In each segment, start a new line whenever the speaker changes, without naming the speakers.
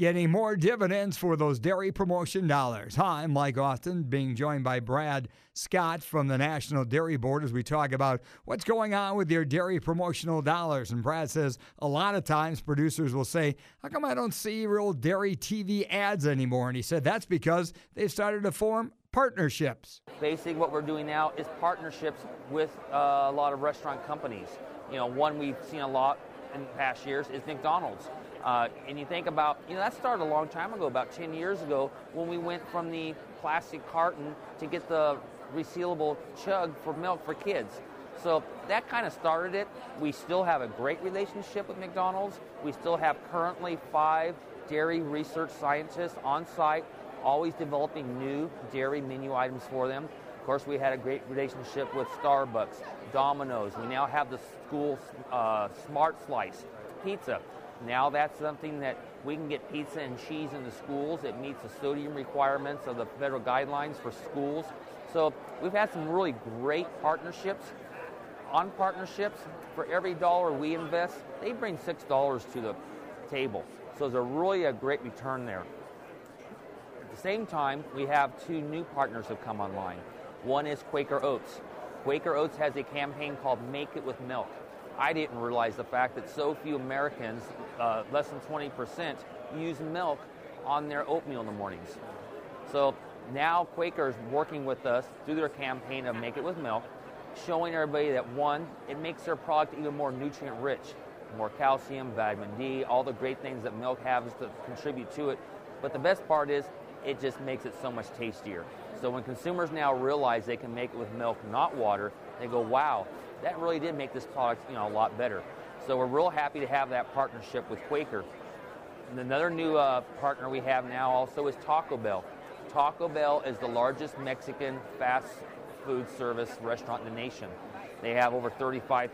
Getting more dividends for those dairy promotion dollars. Hi, I'm Mike Austin, being joined by Brad Scott from the National Dairy Board as we talk about what's going on with your dairy promotional dollars. And Brad says a lot of times producers will say, how come I don't see real dairy TV ads anymore? And he said that's because they've started to form partnerships.
Basically what we're doing now is partnerships with a lot of restaurant companies. One we've seen a lot in past years is McDonald's. And you think about, that started a long time ago, about 10 years ago, when we went from the plastic carton to get the resealable chug for milk for kids. So that kind of started it. We still have a great relationship with McDonald's. We still have currently 5 dairy research scientists on site, always developing new dairy menu items for them. Of course, we had a great relationship with Starbucks, Domino's. We now have the school Smart Slice pizza. Now that's something that we can get pizza and cheese in the schools. It meets the sodium requirements of the federal guidelines for schools. So we've had some really great partnerships. On partnerships, for every dollar we invest, they bring $6 to the table. So there's really a great return there. At the same time, we have 2 new partners have come online. One is Quaker Oats. Quaker Oats has a campaign called Make It With Milk. I didn't realize the fact that so few Americans, less than 20%, use milk on their oatmeal in the mornings. So now Quaker's working with us through their campaign of Make It With Milk, showing everybody that, one, it makes their product even more nutrient rich, more calcium, vitamin D, all the great things that milk has to contribute to it. But the best part is it just makes it so much tastier. So when consumers now realize they can make it with milk, not water, they go, wow, that really did make this product, a lot better. So we're real happy to have that partnership with Quaker. And another new partner we have now also is Taco Bell. Taco Bell is the largest Mexican fast food service restaurant in the nation. They have over 35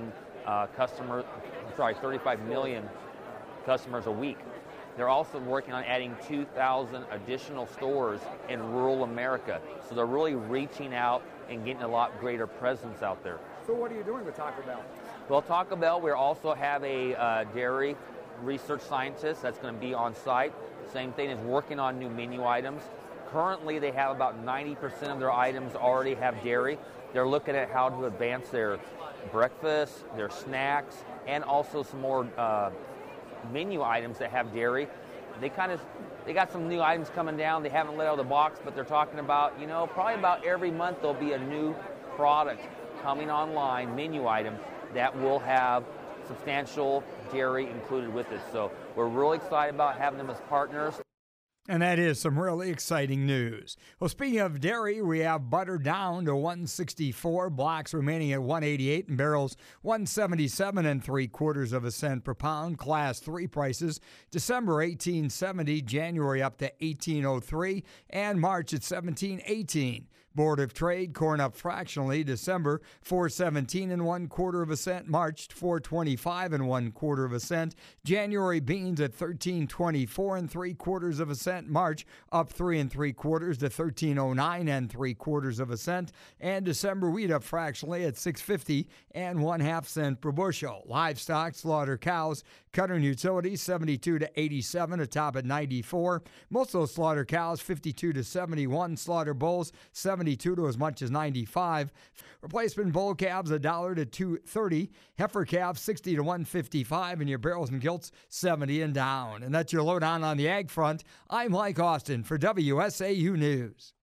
million customers a week. They're also working on adding 2,000 additional stores in rural America. So they're really reaching out and getting a lot greater presence out there.
So what are you doing with Taco Bell?
Well, Taco Bell, we also have a dairy research scientist that's going to be on site. Same thing, is working on new menu items. Currently, they have about 90% of their items already have dairy. They're looking at how to advance their breakfast, their snacks, and also some more menu items that have dairy. They got some new items coming down. They haven't let out of the box, but they're talking about, probably about every month there'll be a new product coming online, menu item, that will have substantial dairy included with it. So we're really excited about having them as partners.
And that is some really exciting news. Well, speaking of dairy, we have butter down to $1.64, blocks remaining at $1.88, and barrels $1.77 3/4 cents per pound. Class 3 prices, December $18.70, January up to $18.03, and March at $17.18. Board of Trade, corn up fractionally, December $4.17 1/4 cent, March $4.25 1/4 cent, January beans at $13.24 3/4 cent, March up 3 3/4 to $13.09 3/4 cent, and December wheat up fractionally at $6.50 1/2 cent per bushel. Livestock, slaughter cows, cutter and utilities 72 to 87, a top at 94. Most of those slaughter cows 52 to 71, slaughter bulls 72 to as much as 95. Replacement bull calves $1 to $2.30. Heifer calves 60 to 155, and your barrels and gilts 70 and down. And that's your lowdown on the ag front. I'm Mike Austin for WSAU News.